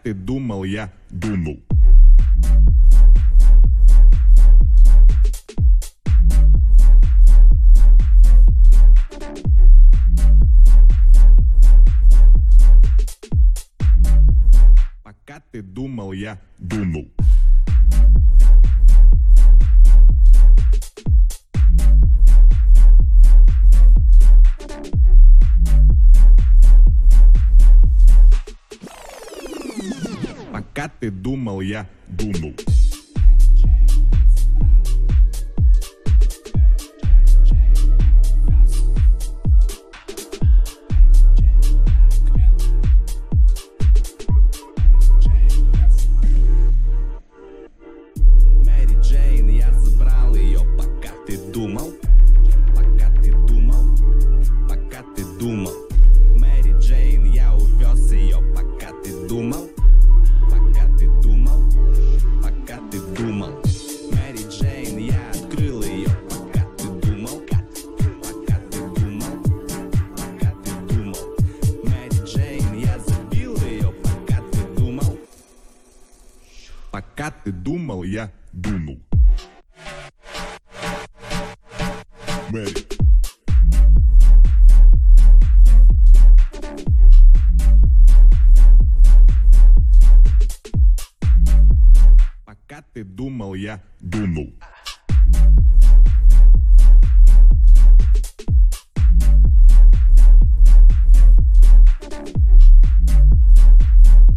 ты думал, я дунул. Пока ты думал, я дунул. Пока ты думал, я дунул. Мэри Джейн, я забрал ее, пока ты думал. Пока ты думал, пока ты думал. Мэри Джейн, я увез ее, пока ты думал. Пока ты думал, пока ты думал. Мэри Джейн, я открыл ее, пока ты думал. Пока ты думал, пока ты думал. Мэри Джейн, я забил ее, пока ты думал. Пока ты думал, я дунул. Мэри. Пока ты думал, я дунул.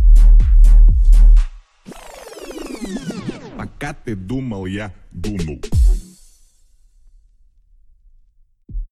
Пока ты думал, я дунул.